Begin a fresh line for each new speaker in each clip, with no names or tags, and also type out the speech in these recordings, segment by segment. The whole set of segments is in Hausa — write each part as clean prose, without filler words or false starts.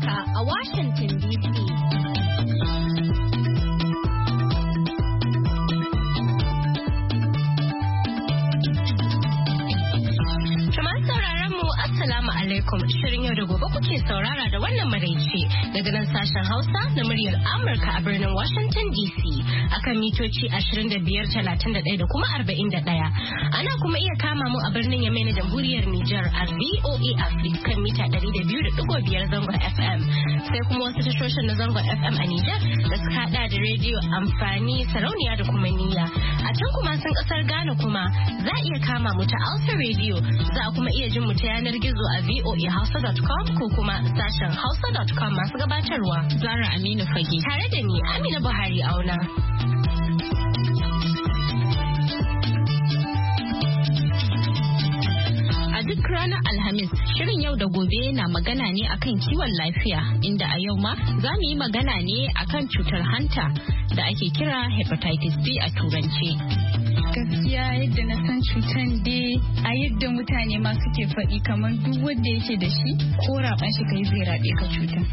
Amurka a Washington DC. Assalamu alaikum, shirin yau da gobe kuke saurara da wannan maraice daga nan sashen Hausa na muryar Amurka a birnin Washington DC akan mitoci 25, 31 da kuma 41. Ana kuma iya kama mu a birnin Yamai na Jamhuriyar Nijar a VOA Africa kan mita 200.5 zangon FM. Sai kuma wasu tashoshin na zangon FM a Nijar da suka hada da rediyo amfani sarauniya da kuma niyya. A can kuma sun kasar Ghana kuma za a iya kama mu ta Alpha Radio, za a kuma iya jin mu ta yanar gizo a voahausa.com ko kuma sashen hausa.com. Masu gabatarwa Zara Aminu Fage tare da ni Amina Buhari Auna. A duk ranar Alhamis, shirin yau da gobe na magana ne akan kiwon lafiya, inda a yau ma za mu yi magana ne akan cutar hanta da ake kira hepatitis B a turance.
Gaskiya yadda na san cutan dai a yadda mutane ma suke faɗi kamar duk wanda yake da shi ko raɓan shi kai zai raɓe ka cutan.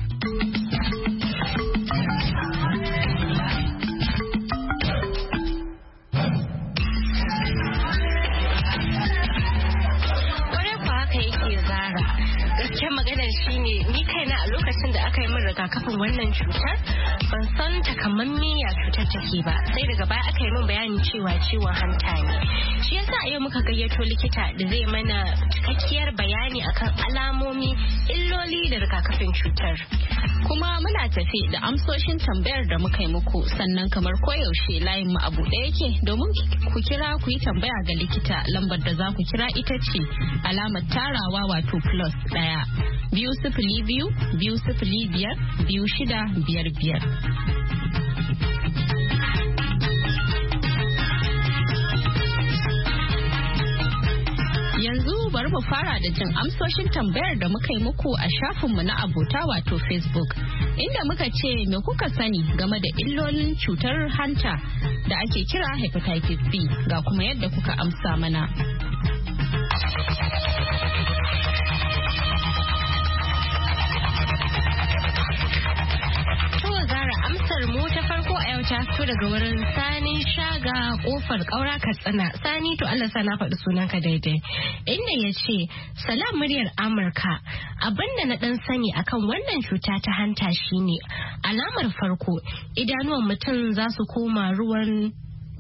Gaskiyar maganar shi ne ni kaina a lokacin da aka yi min rigakafin wannan cutar ban san takamaiman ya cutar take ba, sai daga baya aka yi min bayani cewa ciwon hanta ne. Shi yasa a yau muka gayyato likita da zai mana cikakkiyar bayani akan alamomi, illoli da rigakafin cutar.
Kuma muna tafi da amsoshin tambayar da muka yi muku, sannan kamar koyaushe layin mu a buɗe yake domin ku kira ku yi tambaya ga likita. Lambar da za ku kira ita ce alamar tarawa wato +1 202 205 2655. Yanzu bari mu fara da jin amsoshin tambayar da muka yi muku a shafinmu na abota wato Facebook, inda muka ce me kuka sani game da illolin cutar hanta da ake kira hepatitis B, ga kuma yadda kuka amsa mana.
Amsar mu ta farko a yau ta fito daga wurin Sani Shaga kofar Kaura Katsina. Sani, to Allah sa na faɗi sunanka daidai. Inda ya ce, salam muryar Amurka, abinda na ɗan sani akan wannan cuta ta hanta shine alamar farko idanuwan mutum za su koma ruwan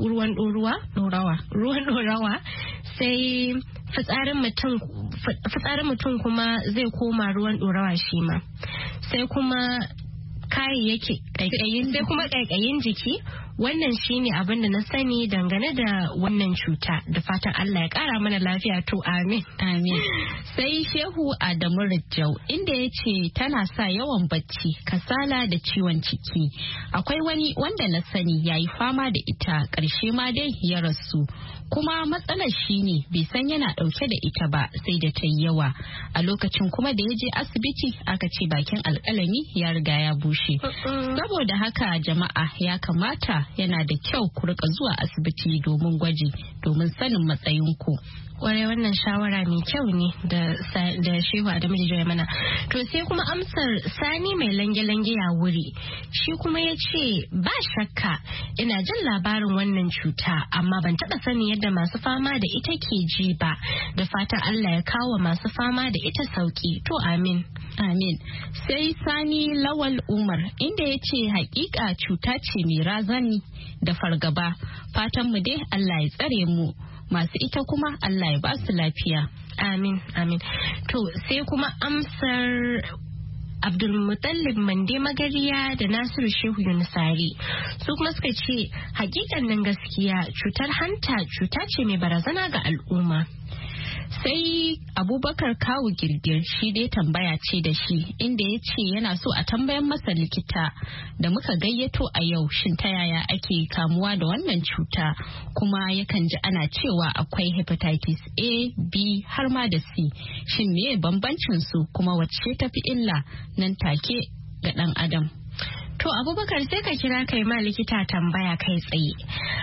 ɗorawa, sai fitsarin mutum kuma zai koma ruwan ɗorawa shi ma, sai kuma kayayyaki sai kuma ƙaiƙayin jiki. Wannan shine abin da na sani dangane da wannan cuta, da fatan Allah ya ƙara mana lafiya, to amin.
Amin. Sai Shehu Adamu Rijau inda ya ce tana sa yawan bacci, kasala da ciwon ciki. Akwai wani wanda na sani ya yi fama da ita, ƙarshe ma dai ya rasu. Kuma matsalar shine bai san yana ɗauke da ita ba sai da ta yi yawa. A lokacin kuma da ya je asibiti aka ce bakin alƙalami ya riga ya bushe. Saboda haka jama'a ya kamata yana da kyau ku rika zuwa asibiti domin gwaji, domin sanin matsayinku.
Kwarai wannan shawara mai kyau ne da Shehu Adamu ya mana. To sai kuma amsar Sani mai lange-lange ya wuri. Shi kuma ya ce ba shakka ina jin labarin wannan cuta, amma ban taɓa sani yadda masu fama da ita ke ji ba. Da fatan Allah ya kawo masu fama da ita sauki. To amin.
Amin. Sai Sani Lawal Umar inda ya ce hakika cuta ce mai razani da fargaba. Fatan mu dai Allah ya tsare mu. Masu ita kuma Allah ya ba su lafiya.
Amin, amin. To sai kuma amsar Abdulmutallib Mande Magariya da Nasiru Shehu Yunusari. Su kuma suka ce hakikanin gaskiya cutar hanta cuta ce mai barazana ga al'umma.
Sai Abubakar Kawu Girgir shi dai tambaya ce da shi, inda ya ce yana so a tambayan masa likita da muka gayyato a yau shin ta yaya ake kamuwa da wannan cuta, kuma yakan ji ana cewa akwai hepatitis A, B har ma da C. Shin meye bambancin su, kuma wacce tafi illa nan take ga ɗan adam?
To Abubakar sai ka kira kai ma likita tambaya kai tsaye.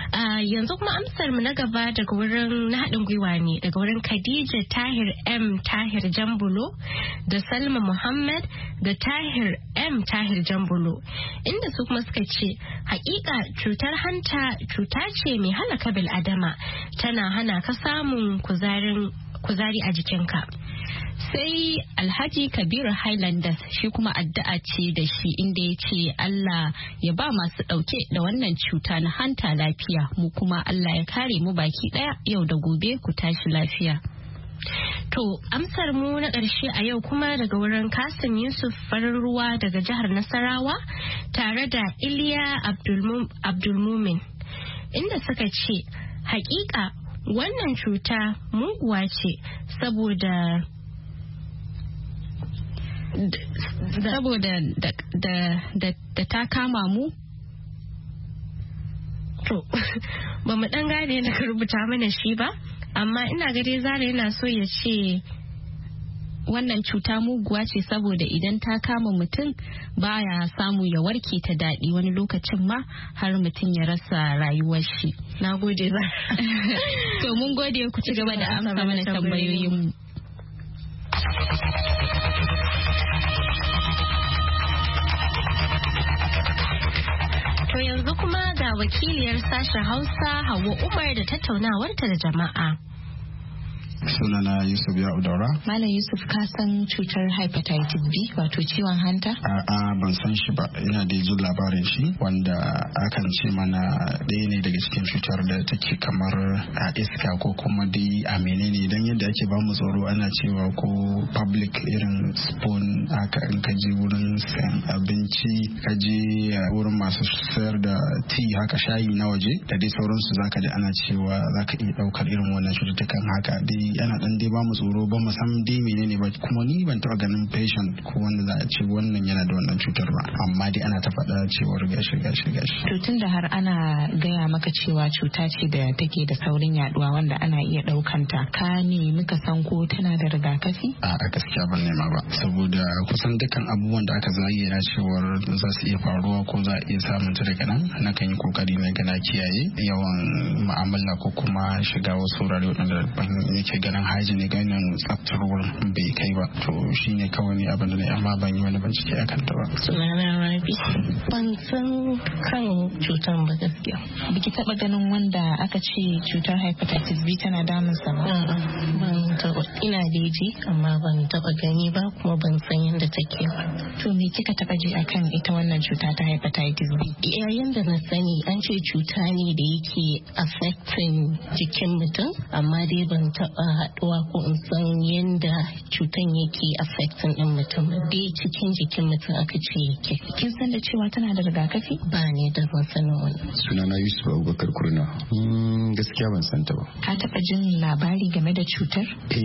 Yanzu kuma amsar mu na gaba daga wurin na haɗin gwiwa ne daga wurin Khadija Tahir M Tahir Jambulo da Salma Muhammad da Tahir M Tahir Jambulo, inda su kuma suka ce hakika cutar hanta cuta ce mai halaka bil adama, tana hana ka samun kuzari a jikinka.
Sai Alhaji Kabiru Highlanders shi kuma addu'a ce da shi, inda ya ce Allah ya ba masu ɗauke da wannan cuta na hanta lafiya, mu kuma Allah ya kare mu baki ɗaya, yau da gobe ku tashi lafiya.
To amsar mu na ƙarshe a yau kuma daga wurin Kasim Yusuf farin ruwa daga jihar Nasarawa tare da Iliya Abdulmumin, inda suka ce hakika wannan cuta muguwa ce saboda da ta kama mu. To ba mu dan gane na rubuta mana shi ba, amma ina ga dai Zara yana so ya ce
wannan cuta muguwa ce saboda idan ta kama mutum baya samu ya warke ta daɗi, wani lokacin ma har mutum ya rasa rayuwar shi.
Na gode za.
To mun gode, ku ci gaba da amsa mana tambayoyin mu.
To yanzu kuma ga wakiliyar sashen Hausa Hauwa Umar da tattaunawarta da jama'a.
Sunana Yusuf Ya'udaura.
Malam Yusuf, ka san cutar hepatitis B wato ciwon hanta?
A'a, ban san shi ba, ina da jin labarin shi wanda akan ce mana ɗaya ne daga cikin cutar da take kamar a iska ko kuma dai a menene, dan yadda ake ba mu tsoro ana cewa ko public irin spoon haka in ka je wurin sayan abinci, ka je wurin masu sayar da tea haka shayi na waje da dai sauransu, zaka ji ana cewa zaka iya ɗaukar irin wannan cututtukan haka dai yana dan dai ba mu tsoro, ba mu san dai menene ba, kuma ni ban taɓa ganin patient ko wanda za a ce wannan yana da wannan cutar ba, amma dai ana ta faɗa cewar gashi.
To tun da har ana gaya maka cewa cuta ce da take da saurin yaduwa wanda ana iya ɗaukanta, ka nemi ka san ko tana da rigakafi?
A gaskiya ban nema ba, saboda kusan dukkan abubuwan da aka zayyana cewar za su iya faruwa ko za a iya samun ta daga nan, na kan yi kokari na gana kiyaye yawan mu'amala ko kuma shiga wasu wurare waɗanda ban yake ganin haji ne ganin tsaftar wurin bai kai ba, to shine kawai ne abin da ne, amma ban yi wani bincike a kanta ba.
Sunana Rabi, ban san kan cutar ba gaskiya.
Biki taba ganin wanda aka ce cutar hepatitis B tana damunsa ba?
Ban taba, ina da ji amma ban taba gani ba, kuma ban san yadda take ba.
To me kika taba ji akan ita wannan cuta ta hepatitis B?
Yayin da na sani an ce cuta ne da yake affecting jikin mutum, amma dai ban taba haɗuwa ko in san yadda cutan yake affecting ɗin mutum, dai cikin jikin mutum aka ce yake.
Kin san da cewa tana da rigakafi?
Ba ne da ban sanin wani.
Sunana Yusuf Abubakar Kurna. Gaskiya ban san ta ba.
Ka taɓa jin labari game da cutar?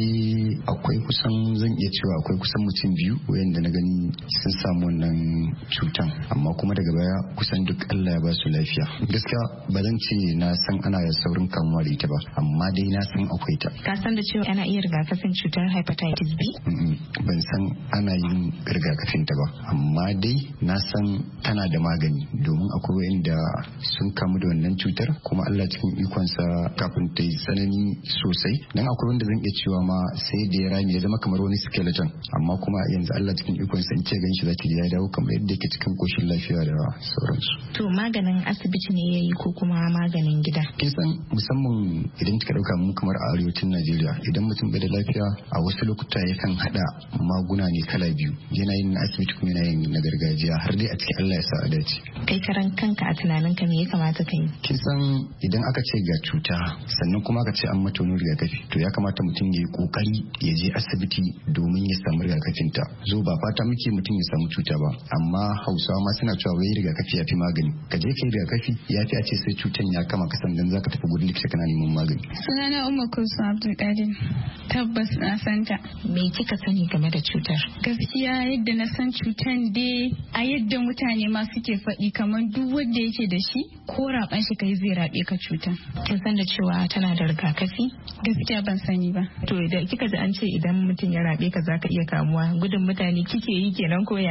Akwai kusan, zan iya cewa akwai kusan mutum biyu wayanda na gani sun samu wannan cutan, amma kuma daga baya kusan duk Allah ya ba su lafiya. Gaskiya ba zan ce na san ana saurin kamuwa da ita ba, amma dai na san akwai ta.
Ka san da cewa ana iya rigakafin cutar hepatitis B?
Ban san ana yin rigakafin ta ba, amma dai na san tana da magani, domin akwai wayanda sun kamu da wannan cutar kuma Allah cikin ikonsa kafin ta yi tsanani sosai, dan akwai wanda zan iya cewa ma sai da ya rami ya zama kamar wani skeleton, amma kuma yanzu Allah cikin ikonsa in ce gan shi zaki ya dawo kamar yadda yake cikin koshin lafiya da sauransu.
To maganin asibiti ne yayi ko kuma maganin gida?
Kin san musamman idan kika dauka mu kamar a arewacin Najeriya, idan mutum bai da lafiya a wasu lokuta yakan hada maguna ne kala biyu, yana yin na asibiti kuma yana yin na gargajiya, har dai a cikin Allah ya sa a dace.
Kai karan kanka a tunaninka me ya kamata ka yi?
Kin san idan aka ce ga cuta sannan kuma aka ce an mata wani rigakafi, to ya kamata mutum ya yi kokari ya je asibiti domin ya samu rigakafin ta. Zo ba fata muke mutum ya samu cuta ba, amma Hausawa ma suna cewa wai rigakafi ya fi magani. Ka je kai rigakafi ya fi a ce sai cutan ya kama ka sannan zaka tafi gurin likita kana neman magani.
Sunana Umma Kulsum Abdulkadir. Tabbas na santa.
Me kika sani game da cutar?
Gaskiya yadda na san cutan dai a yadda mutane ma suke faɗi kamar duk wanda yake da shi ko raban shi kai zai rabe ka cutan.
Kin san da cewa tana da rigakafi?
Gaskiya ban sani ba.
To idan kika ji an ce idan mutum ya rabe ka zaka iya kamuwa, gudun mutane kike yi kenan ko yaya?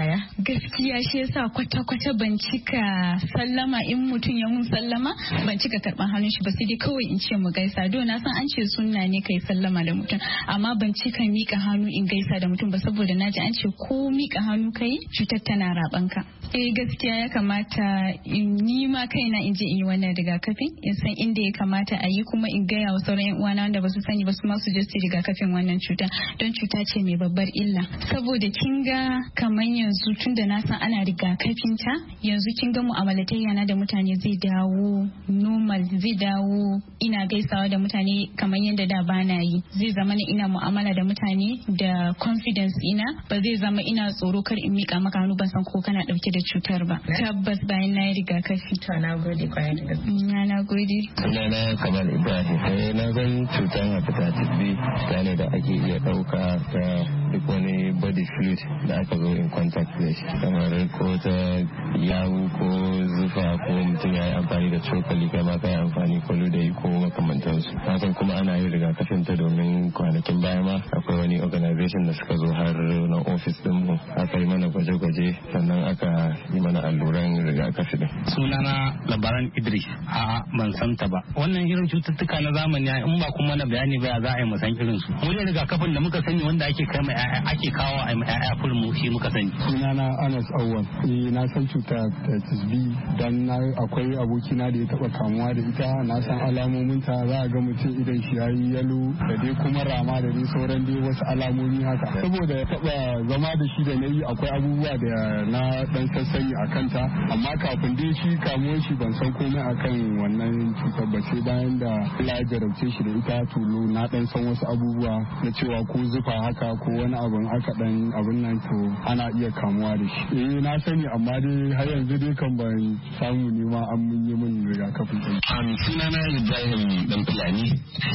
gaskiya shi yasa kwata-kwata ban cika sallama in mutum ya mun sallama ban cika karban hannun shi ba, sai dai kawai in ce mu gaisa. Do na san an ce sunna ne kai sallama da mutum, amma ban cika mika hannu in gaisa da mutum ba, saboda naji an ce ko mika hannu kai cutar tana raban ka. Gaskiya ya kamata ni ma kaina in je in yi wannan rigakafi, in san inda ya kamata a yi, kuma in gaya wa sauran yan uwana wanda ba su sani ba su ma su je su rigakafin wannan cuta, don cuta ce mai babbar illa. Saboda kin ga kamar yanzu tunda na san ana rigakafin ta, yanzu kin ga mu'amalatayya na da mutane zai dawo normal, zai dawo ina gaisawa da mutane kamar yadda da bana yi, zai zama ina mu'amala da mutane da confidence ina, ba zai zama ina tsoro kar in mika maka hannu ban san ko kana dauke da cutar ba. Tabbas bayan na yi rigakafi.
To na gode kwarai da gaske.
Na gode.
Sunana Kamal Ibrahim. Na san cutar hepatitis B ta ne da ake iya dauka ta duk wani body fluid da aka zo in contact da shi, kamar ko ta yawu ko zufa ko mutum ya yi amfani da cokali, kai ma kai amfani ko ludayi ko makamantansu. Na san kuma ana yin rigakafin ta domin kwanakin baya ma akwai wani organization da suka zo har na ofis dinmu aka yi mana gwaje-gwaje sannan aka yi mana alluran rigakafi din.
Sunana Labaran Idris. A'a ban san ta ba. Wannan irin cututtuka na zamani in ba kuma na bayani ba za a yi musan irin su. Mu da rigakafin da muka sani wanda ake kai mai ake kawo a mai ƴaƴa fulmu shi muka sani.
Sunana Anas Awwal. Na san cuta hepatitis B dan akwai abokina da ya taba kamuwa da ita, na san alamomin ta, za a ga mutum idan shi yayi yalo da dai kuma rama da dai sauran dai wasu alamomi haka. Saboda ya taba zama da shi da nayi akwai abubuwa da na dan sassani a kanta, amma kafin dai shi kamuwar shi ban san komai akan wannan cutar ba, sai bayan da Allah ya jarabce shi da ita tulu na dan san wasu abubuwa na cewa ko zufa haka ko wani abin aka dan abin nan to ana iya kamuwa da shi. Na sani amma dai har yanzu dai kan ban samu nema an mun yi min rigakafin ɗin.
Sunana Ibrahim Dan Fulani.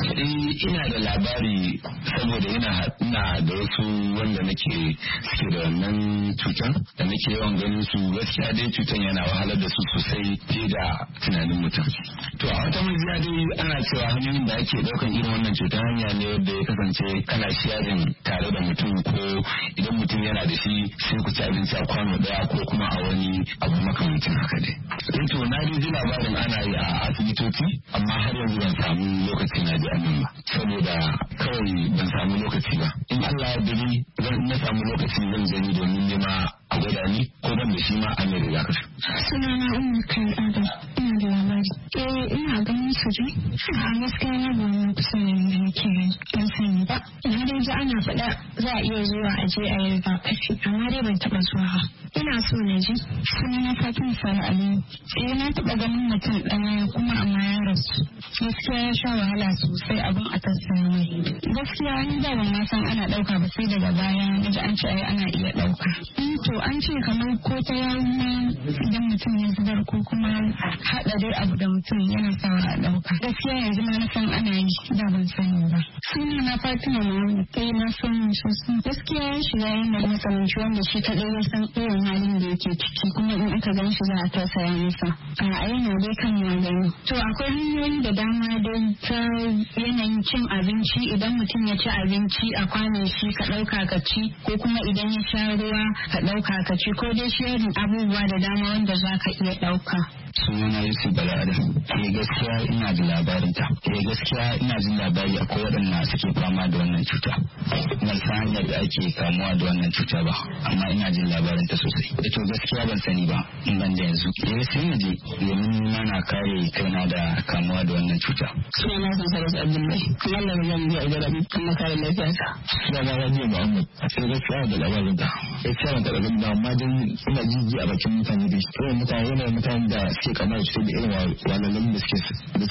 Ina da labari saboda ina da wasu wanda nake suke da wannan cutar da nake yawan ganin su, gaskiya dai cutar yana wahalar da su sosai fiye da tunanin mutum. To a wata majiya dai ana cewa hanyoyin da ake daukan irin wannan cutar hanya ne da ya kasance kana sharing tare da mutum, ko idan mutum yana da shi sai ku ci abinci a kwano daya ko kuma a wani abu makamancin haka dai. To na ji labarin ana yi a asibitoci, amma har yanzu ban samu lokaci na ji amin ba, saboda kawai ban samu lokaci ba. In Allah ya bari na samu lokaci zan je domin nema a gwada ni ko ban da shi ma a mai rigakafi.
Sunana Umar Kai Adam, ina da labari. Ina ganin su dai a gaskiya na ba mu kusa da nake ban sani ba. Na dai ji ana faɗa za a iya zuwa a je a yi rigakafi, amma dai ban taɓa zuwa ba. Ina so na ji. Sunana Fatima Sani Aliyu. Na taɓa ganin mutum ɗaya kuma amma ya rasu. Gaskiya ya sha wahala sosai, abin a tattara mai. Gaskiya ni da ban ma san ana ɗauka ba, sai daga baya na ji an ce ai ana iya ɗauka. To an ce kamar ko ta yawo idan mutum ya zubar ko kuma haɗa dai abu da mutum yana sawa a ɗauka. Gaskiya yanzu ma na san ana yi, da ban sani ba. Suna na Fatima Muhammad, na san sosai. Gaskiya ya shiga yanayi matsalanci wanda shi kaɗai ya san irin halin da yake ciki, kuma in aka gan shi za a tausaya masa. A yana dai kan magani. To akwai hanyoyi da dama dai ta yanayin cin abinci, idan mutum ya ci abinci a kwanon shi ka ɗauka ka ci, ko kuma idan ya sha ruwa ka ɗauka ka ci, ko dai shirin abubuwa da dama wanda za ka iya ɗauka.
Sunana Yusuf Balada. Gaskiya ina da labarin ta. Gaskiya ina jin labari akwai waɗanda suke fama da wannan cuta. Ban san hanyar da ake kamuwa da wannan cuta ba, amma ina jin labarin ta sosai. To gaskiya ban sani ba in ban da yanzu. Sai na je domin mana kare kaina da kamuwa da wannan cuta.
Sunana Sansaras Abdullahi. Mallam zan biya a garabi kuma kare lafiyarsa.
Sunana Rabiu Muhammad. Sai gaskiya da labarin ta. Gaskiya ban taɓa ganin ba, amma dai ina jiji a bakin mutane dai. Yana mutane da suke kamar su da irin walalun da suke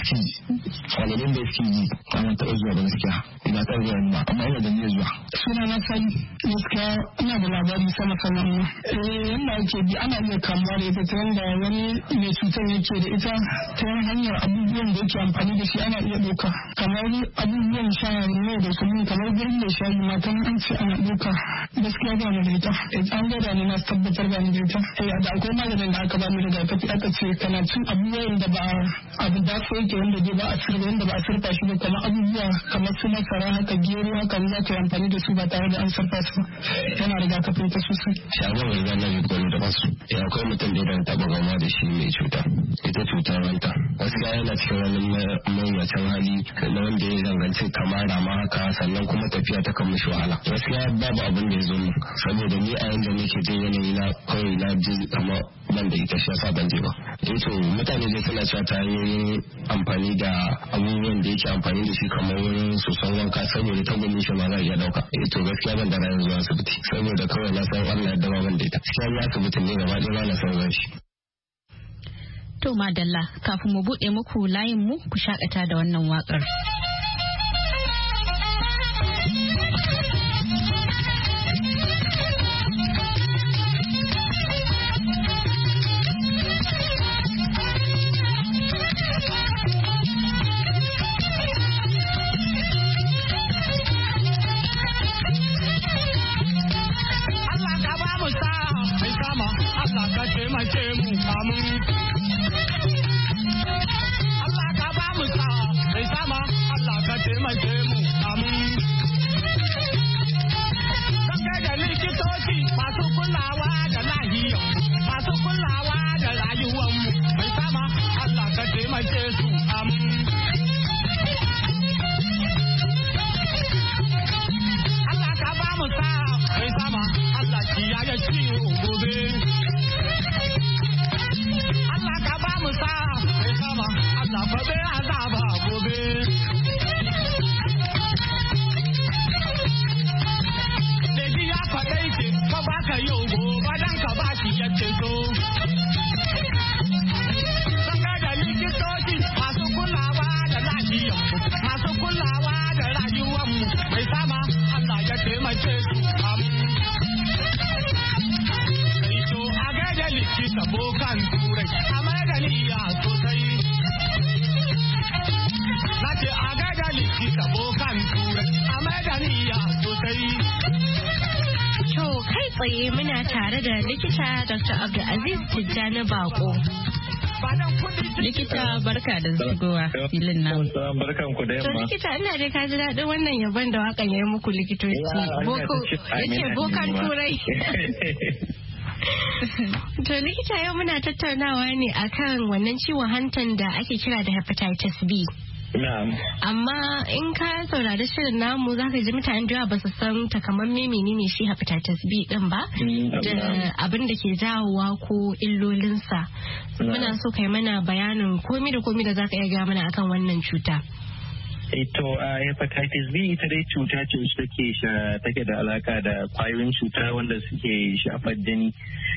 walalun da suke yi, amma taɓa zuwa ba gaskiya. Ina taɓa zuwa ba, amma ina da niyyar zuwa.
Sunana Sani. Gaskiya ina da labari sama ne. Yanda ake bi ana iya kamuwa da ita ta yanda wani mai cutar yake da ita ta hanyar abubuwan da yake amfani da shi ana iya ɗauka. Kamar abubuwan sha ne da kuma kamar gurin da shayi matan an ce ana ɗauka. Gaskiya ba ni da ita. An gada ne na tabbatar ba ni da ita. Da akwai maganin da aka ba ni rigakafi aka ce kana cin abubuwan da ba abu da ko yake wanda dai ba a sirfa wanda ba a sirfa shi ba, kamar abubuwa kamar su masara haka gero haka za ka yi amfani da su ba tare da an sirfa su yana rigakafin ta sosai.
Shagon riga na gwani da wasu ya akwai mutum da idan taɓa gama da shi mai cuta ita cutar ranta gaskiya yana cikin wani mawuyacin hali na wanda ya danganci kamar rama haka sannan kuma tafiya ta kan mishi wahala. Gaskiya babu abin da ya zo min saboda ni a yanda nake jin yanayi na kawai na ji kamar ban da ita shi yasa ban je ba. To mutane dai suna cewa ta hanyoyin amfani da abubuwan da yake amfani da shi kamar wurin soson wanka saboda ta gumi shi ma za a iya dauka. To gaskiya ban da rayuwar zuwa asibiti saboda kawai na san Allah ya dama ban da ita. Gaskiya ya asibitin ne gaba ɗaya na san zan shi.
To madalla kafin mu buɗe muku layin mu ku shakata da wannan waƙar.
Tsaye muna tare da likita Dr. Abdulaziz Tijjani Bako.
Likita barka da zugowa filin nan.
Barkan ku da yamma.
To likita ina dai ka ji daɗin wannan yabon da wakan yayi muku likitoci. Yace bokan turai. To likita yau muna tattaunawa ne akan wannan ciwon hantan da ake kira da hepatitis B. Amma in ka saurari shirin namu za ka ji mutane da ba su san takamaiman menene shi hepatitis B din ba da abin da ke jawowa ko illolinsa. Muna so kai mana bayanin komi da komi da za ka iya ga mana akan wannan cuta.
To hepatitis B ita dai cuta ce wacce take da alaka da kwayoyin cuta wanda suke shafar jini.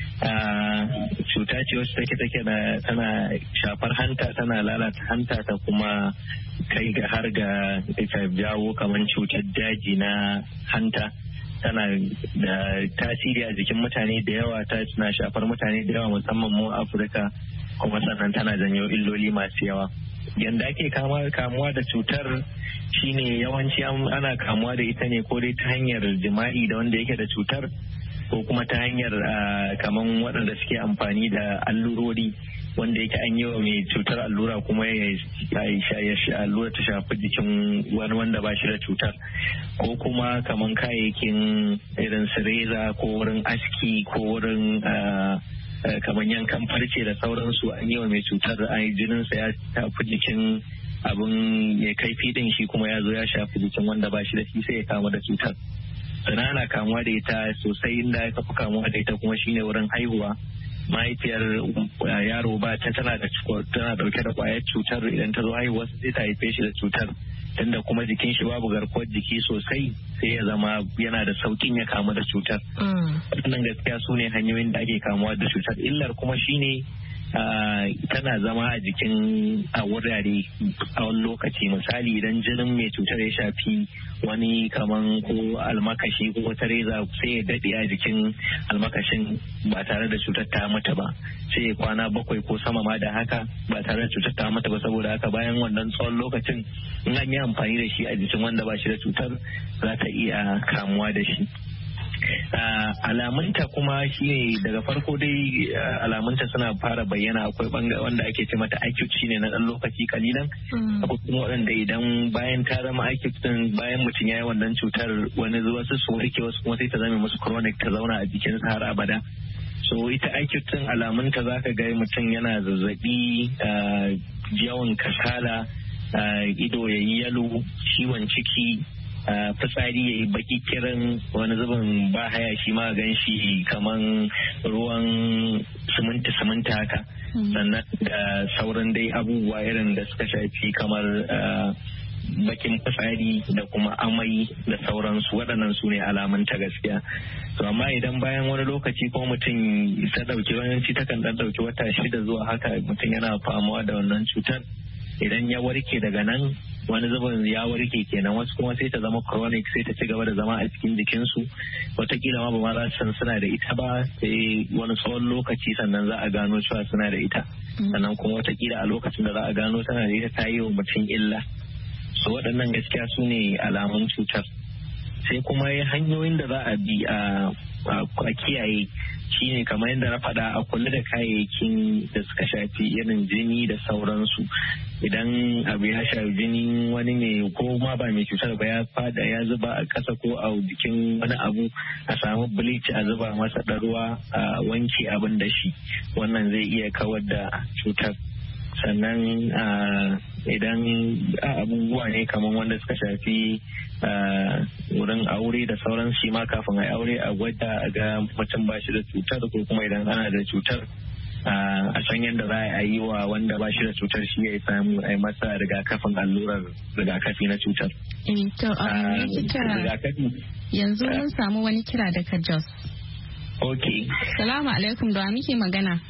Cuta ce wacce take da tana shafar hanta, tana lalata hanta ta kuma kai ga har ga ita jawo kamar cutar daji na hanta. Tana da tasiri a jikin mutane da yawa, tana shafar mutane da yawa musamman mu Afirka, kuma sannan tana janyo illoli masu yawa. Yanda ake kamuwa da cutar shine yawanci ana kamuwa da ita ne ko dai ta hanyar jima'i da wanda yake da cutar ko kuma ta hanyar kaman waɗanda suke amfani da allurori wanda yake an yi wa mai cutar allura kuma ya allura ta shafi jikin wani wanda ba shi da cutar, ko kuma kaman kayayyakin irin su reza ko wurin aski ko wurin kamar yankan farce da sauransu an yi wa mai cutar jininsa ya tafi jikin abin mai kaifi din shi kuma ya zo ya shafi jikin wanda ba shi da shi sai ya kama da cutar. Sannan ana kamuwa da ita sosai, inda aka fi kamuwa da ita kuma shine wurin haihuwa. Mahaifiyar yaro ba ta tana dauke da kwayar cutar, idan ta zo haihuwa sai ta haife shi da cutar, tunda kuma jikin shi babu garkuwar jiki sosai sai ya zama yana da saukin ya kamu da cutar. Wannan gaskiya su ne hanyoyin da ake kamuwa da cutar. Illar kuma shine tana zama a jikin a wurare a wani lokaci. Misali idan jinin mai cutar ya shafi wani kaman ko almakashi ko wata reza sai ya daɗe a jikin almakashin ba tare da cutar ta mata ba, sai ya kwana 7 ko sama ma da haka ba tare da cutar ta mata ba. Saboda haka bayan wannan tsawon lokacin in an yi amfani da shi a jikin wanda ba shi da cutar za ta iya kamuwa da shi.
alamunta kuma shine daga farko dai alamunta suna fara bayyana. Akwai wanda ake ce mata acute shine na dan lokaci kalilan, akwai kuma waɗanda idan bayan ta zama acute din bayan mutum ya yi wannan cutar wani wasu su rike wasu kuma sai ta zama musu chronic ta zauna a jikinsa har abada. So ita acute din alamunta zaka ga mutum yana zazzabi, yawan kasala, ido yayi yalo, ciwon ciki, fitsari ya yi baki kiran, wani zubin ba haya shi ma gan shi kaman ruwan siminti haka, sannan da sauran dai abubuwa irin da suka shafi kamar bakin fitsari da kuma amai da sauransu. Waɗannan su ne alamun ta gaskiya. To amma idan bayan wani lokaci ko mutum ta ɗauki yawanci takan ɗan ɗauki wata 6 zuwa haka mutum yana famuwa da wannan cutar, idan ya warke daga nan wani zubin ya warke kenan, wasu kuma sai ta zama chronic, sai ta ci gaba da zama a cikin jikinsu, watakila ma ba ma za su san suna da ita ba, sai wani tsawon lokaci sannan za a gano cewa suna da ita, sannan kuma watakila a lokacin da za a gano tana da ita ta yi wa mutum illa. So waɗannan gaskiya su ne alamun cutar. Sai kuma hanyoyin da za a bi a kiyaye shine kamar yadda na faɗa, a kula da kayayyakin da suka shafi irin jini da sauransu. Idan abu ya shafi jini wani ne ko ma ba mai cutar ba ya fada ya zuba a ƙasa ko a jikin wani abu, a samu bleach a zuba masa da ruwa a wanke abin da shi, wannan zai iya kawar da cutar. Sannan idan abubuwa ne kamar wanda suka shafi wurin aure da sauran shi ma kafin a aure a gwada a ga mutum ba shi da cutar, ko kuma idan ana da cutar a san yadda za a yi wa wanda ba shi da cutar shi ya samu a yi masa rigakafin allurar rigakafi na cutar.
Yanzu mun samu wani kira daga Jos.
Ok.
Salamu alaikum, da muke magana?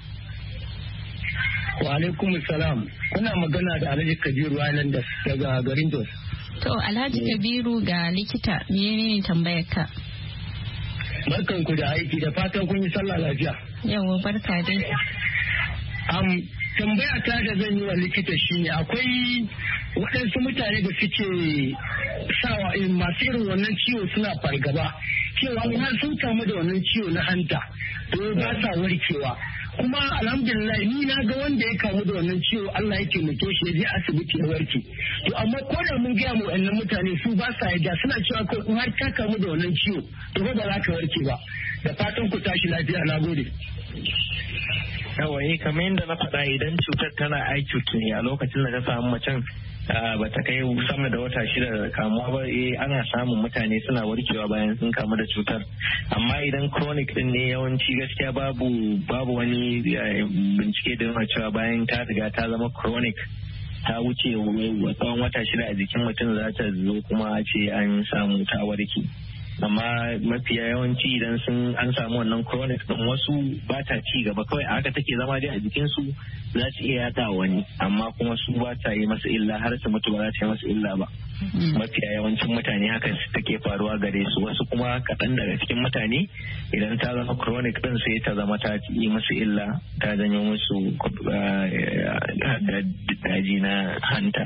Wa alaikum salam. Kuna magana da Alhaji Kabiru Islanders daga garin Jos.
To Alhaji Kabiru, ga likita, menene tambayar ka?
Barkan ku da aiki, da fatan kun yi sallah lafiya.
Yawa, barka dai.
Tambaya ta da zan yi wa likita shine, akwai waɗansu mutane da suke sawa masu irin wannan ciwo suna fargaba cewa har sun kamu da wannan ciwo na hanta to ba sa warkewa. Kuma alhamdulillah ni na ga wanda ya kamu da wannan ciwo Allah ya taimake shi ya je asibiti ya warke. To amma ko da mun gaya mu wannan mutane su ba sa yarda, suna cewa ko in har ka kamu da wannan ciwo to ba za ka warke ba. Da fatan ku tashi lafiya, na gode.
Yawa kamar yadda na faɗa, idan cutar tana acute ne a lokacin da ka samu macen ba ta kai sama da wata 6 da kamuwa ba, ana samun mutane suna warkewa bayan sun kamu da cutar. Amma idan chronic din ne yawanci gaskiya babu wani bincike da yana cewa bayan ta riga ta zama chronic ta wuce tsawon wata 6 a jikin mutum za ta zo kuma a ce an samu ta warke. Amma mafiya yawanci idan an samu wannan chronic din, wasu ba ta ci gaba, kawai a haka take zama dai a jikinsu, za ta iya yada wani, amma kuma su ba ta yi masa illa har su mutu, ba za ta yi masa illa ba. Mafiya yawancin mutane haka take faruwa gare su. Wasu kuma kaɗan daga cikin mutane idan ta zama chronic din sai ta zama ta yi musu illa, ta janyo musu daji na hanta.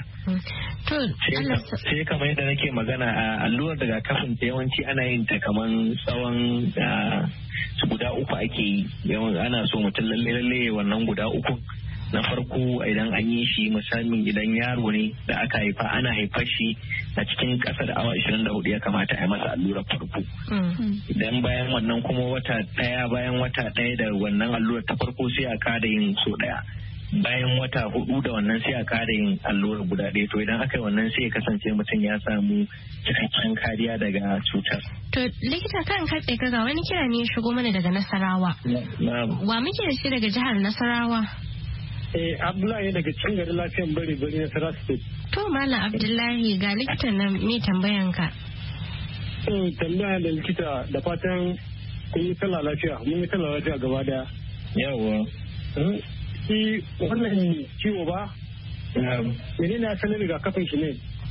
Sai kamar yadda nake magana, a allurar rigakafin ta yawanci ana yin ta kaman tsawon guda 3 ake yi. Yawan ana so mutum lalle wannan guda 3 na farko idan an yi shi, musamman idan yaro ne da aka haifa, ana haifar shi a cikin ƙasa da awa 24 ya kamata a yi masa allurar farko. Idan bayan wannan kuma bayan wata ɗaya da wannan allurar ta farko sai a kada yin so 1. Bayan wata 4 da wannan sai a kada yin allurar guda 1. To idan aka yi wannan sai ya kasance mutum ya samu cikakken kariya daga cutar.
To likita, kan katse ga wani kira ne ya shigo mana daga Nasarawa. Wa muke da shi daga jihar Nasarawa?
Abdullahi daga cikin garin lafiyan bari na Nasarawa State.
To Malam Abdullahi, ga likitan nan me tambayan ka?
Tambaya da likita, da fatan kun yi sallah lafiya, mun yi sallah lafiya gaba daya.
Yawa.
Shi wannan ciwo ba? Menene asalin rigakafin shi ne?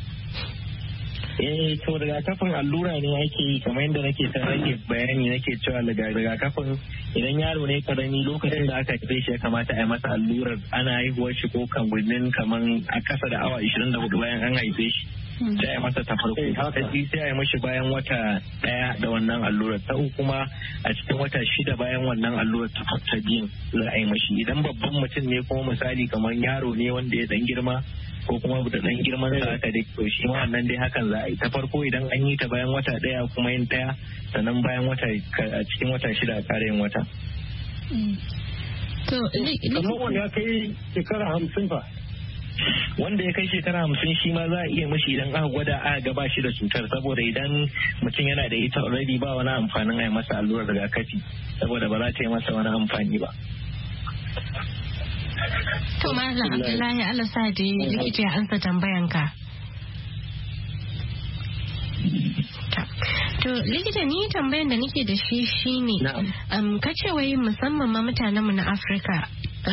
To rigakafin allura ne ake yi, kamar yadda nake bayani nake cewa rigakafin idan yaro ne karami lokacin da aka haife shi ya kamata a yi masa allurar, ana haihuwar shi ko kamar a kasa da awa 24 bayan an haife shi sai a yi masa ta farko ta biyu sai a yi mashi bayan wata 1 da wannan allurar, ta uku kuma a cikin wata 6 bayan wannan allurar ta biyu za a yi mashi. Idan babban mutum ne kuma misali kamar yaro ne wanda ya dan girma ko kuma da dan girman sa aka dai to shi ma wannan dai hakan za a yi ta farko idan an yi ta bayan wata 1 kuma yin 1 sannan bayan wata a cikin wata 6 a kare yin wata.
To kamar wanda ya kai shekara 50 fa.
Wanda ya kai shekara 50 shi ma za a iya mashi idan aka gwada aka ga ba shi da cutar, saboda idan mutum yana da ita already ba wani amfanin a yi masa allurar rigakafi saboda ba za ta yi masa wani amfani ba.
To Malam Abdullahi Allah sa da likita ya ansa tambayanka. To likita ni tambayan da nake da shi shine kace wai musamman ma mutanenmu na Afirka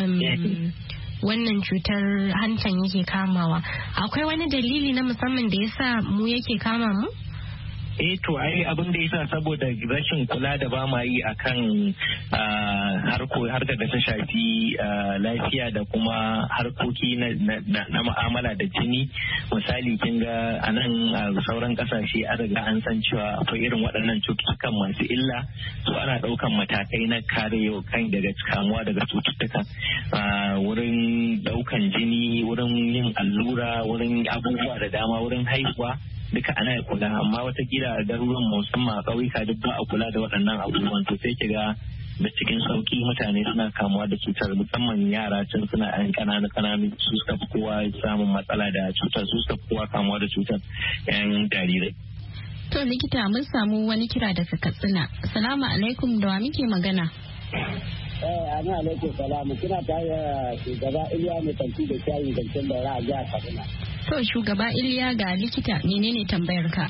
wannan cutar hantan yake kamawa, akwai wani dalili na musamman da yasa mu yake kama mu?
To ai abin da yasa saboda rashin kula da ba ma yi akan harkar da ta shafi lafiya da kuma harkoki na mu'amala da jini. Misali kin ga a nan a sauran kasashe an riga an san cewa akwai irin waɗannan cututtukan masu illa, so ana ɗaukan matakai na kare kai daga kamuwa daga cututtukan wurin ɗaukan jini, wurin yin allura, wurin abubuwa da dama, wurin haihuwa duka ana kula, amma watakila a garuruwan musamman a ƙauyuka duk ba a kula da waɗannan abubuwan, to sai kiga da cikin sauki mutane suna kamuwa da cutar, musamman yara tun suna yan kananu su suka fi kowa samun matsala da cutar, su suka fi kowa kamuwa da cutar yan jarirai.
To likita mun samu wani kira daga Katsina. Salamu alaikum, da wa muke magana?
Ana alaikum salamu, kina tare da shugaba Iliya mai kanti da shayi zancen da a jihar Katsina.
To shugaba Iliya ga likita menene tambayar ka?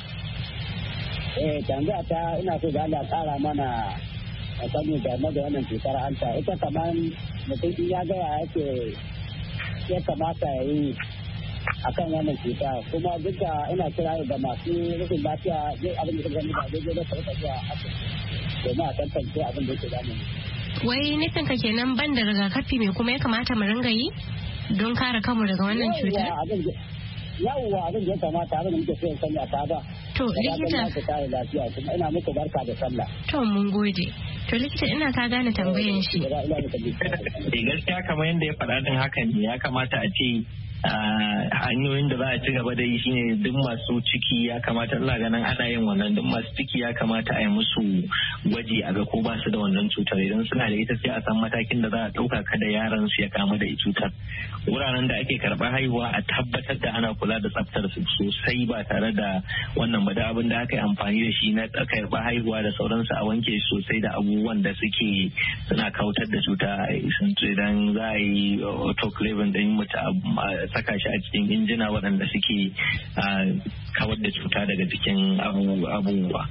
Tambaya ta ina so da Allah kara mana a sani game da wannan cutar hanta. Ita kamar mutum ya gaya yake ya kamata ya yi akan wannan cuta, kuma duk da ina kira ga masu rashin lafiya zai abin da gani ba zai da farka zuwa asibiti domin a tantance abin da yake damu.
Wai nufin ka kenan ban da rigakafi me kuma ya kamata mu ringa yi don kare kanmu daga wannan cutar?
Yawwa abin da ya kamata abin da muke so sani a ta ba.
To likita
ku kare lafiya kuma ina muku barka da sallah.
To mun gode. To likita ina ka gane tambayan shi.
Gaskiya kamar yadda ya faɗa din hakan ne, ya kamata a ce hanyoyin da za a ci gaba da yi shine duk masu ciki ya kamata, ina ganin ana yin wannan, duk masu ciki ya kamata a yi musu gwaji a ga ko ba su da wannan cutar, idan suna da ita sai a san matakin da za a ɗauka kada yaran su ya kamu da cutar. Wuraren da ake karɓar haihuwa a tabbatar da ana kula da tsaftar su sosai ba tare da wannan ba, da abin da aka yi amfani da shi na karɓar haihuwa da sauransu a wanke sosai da abubuwan da suke suna kautar da cuta. Idan za a yi autoclaving din mutum saka shi a cikin injina waɗanda suke kawar da cuta daga cikin abubuwa.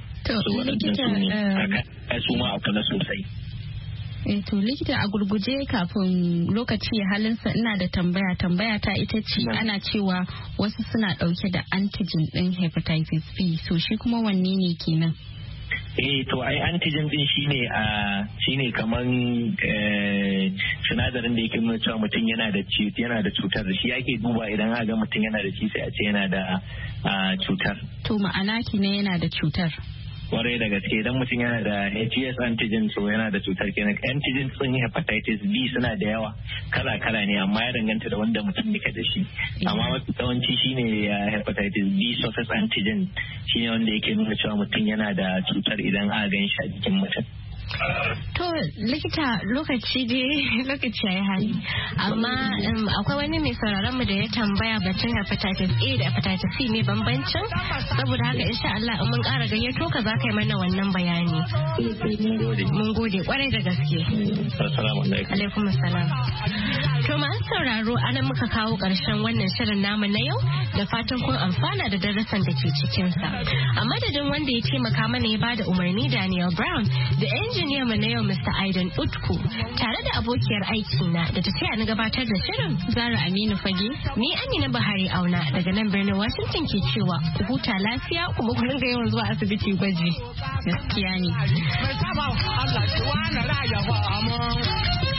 Su ma a kula sosai.
To likita a gurguje kafin lokaci ya halinsa ina da tambaya ta ita ce ana cewa wasu suna ɗauke da antigen ɗin hepatitis B, so shi kuma wanne ne kenan?
To ai antigen din shine kaman sinadarin da yake nuna cewa mutum yana da cutar, da shi ake duba idan aka ga mutum yana da shi sai a ce yana da cutar.
To ma'ana ne yana da cutar.
Kwarai da gaske, idan mutum yana da HES antigen so yana da cutar kenan. Antigen sun yi hepatitis B suna da yawa kala ne, amma ya danganta da wanda mutum yake da shi. Amma mafi yawanci shine hepatitis B surface antigen, shine wanda yake nuna cewa mutum yana da cutar idan aka gan shi a jikin mutum.
To likita lokaci ya hali, amma akwai wani mai sauraron mu da ya tambaya batun hepatitis A da hepatitis C ne bambancin, saboda haka insha Allah in mun ƙara gayyato ka za ka yi mana wannan bayani. Mun gode kwarai da gaske.
Assalamu
alaikum. Assalam. To masu sauraro anan muka kawo ƙarshen wannan shirin namu na yau, da fatan kun amfana da darasin da ke cikinsa. A madadin wanda ya taimaka mana ya bada umarni Daniel Brown da injiniya mu na yau Mr. Aidan Utku, tare da abokiyar aiki na da ta taya ni gabatar da shirin Zara Aminu Fage, ni Amina Buhari Auna daga nan birnin Washington ke cewa ku huta lafiya kuma ku ringa yawan zuwa asibiti gwaji. Gaskiya ne.